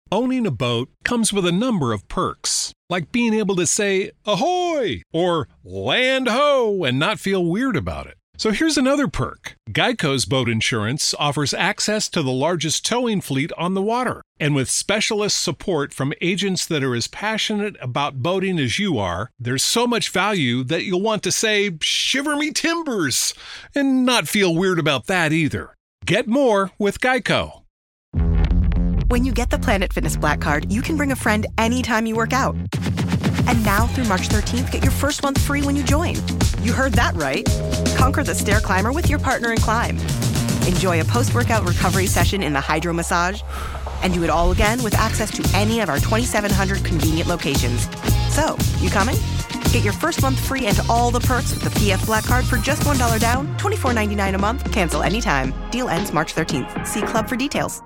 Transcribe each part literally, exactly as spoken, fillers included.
Owning a boat comes with a number of perks, like being able to say ahoy or land ho and not feel weird about it. So here's another perk. Geico's boat insurance offers access to the largest towing fleet on the water. And with specialist support from agents that are as passionate about boating as you are, there's so much value that you'll want to say, shiver me timbers, and not feel weird about that either. Get more with Geico. When you get the Planet Fitness Black Card, you can bring a friend anytime you work out. And now through March thirteenth, get your first month free when you join. You heard that right. Conquer the stair climber with your partner in climb. Enjoy a post-workout recovery session in the Hydro Massage. And do it all again with access to any of our twenty-seven hundred convenient locations. So, you coming? Get your first month free and all the perks with the P F Black Card for just one dollar down, twenty-four ninety-nine a month. Cancel anytime. Deal ends March thirteenth. See Club for details.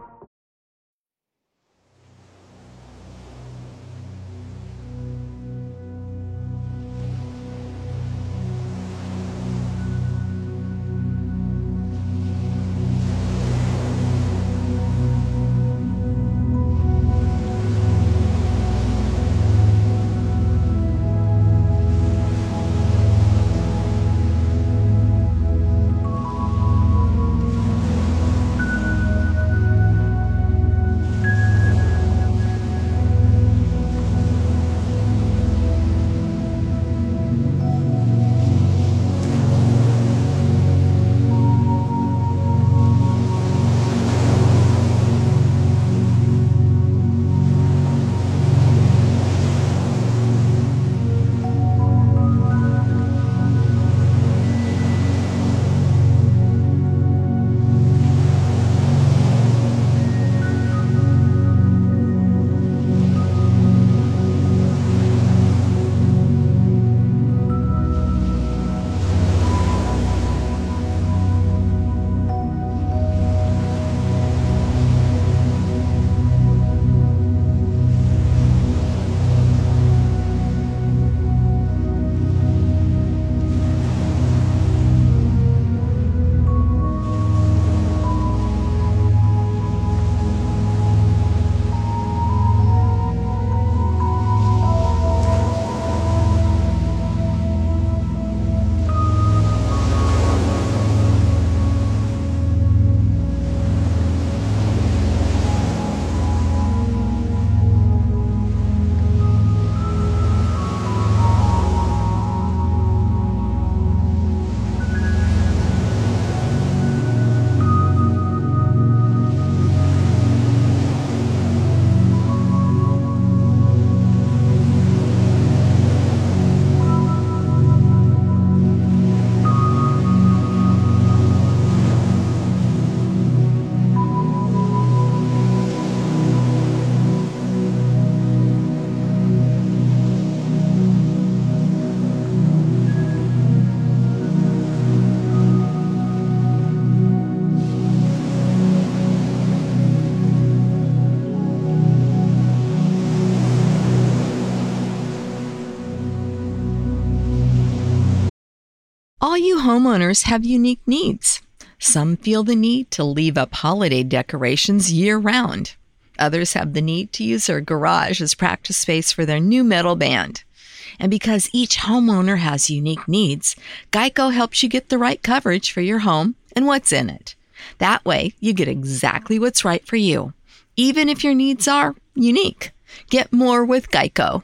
All you homeowners have unique needs. Some feel the need to leave up holiday decorations year-round. Others have the need to use their garage as practice space for their new metal band. And because each homeowner has unique needs, Geico helps you get the right coverage for your home and what's in it. That way, you get exactly what's right for you, even if your needs are unique. Get more with Geico.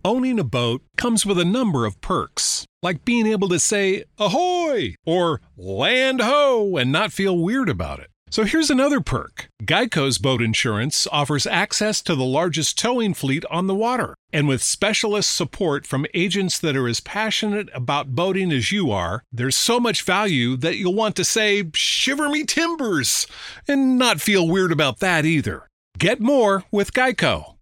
Owning a boat comes with a number of perks, like being able to say, ahoy, or land ho, and not feel weird about it. So here's another perk. Geico's boat insurance offers access to the largest towing fleet on the water. And with specialist support from agents that are as passionate about boating as you are, there's so much value that you'll want to say, shiver me timbers, and not feel weird about that either. Get more with Geico.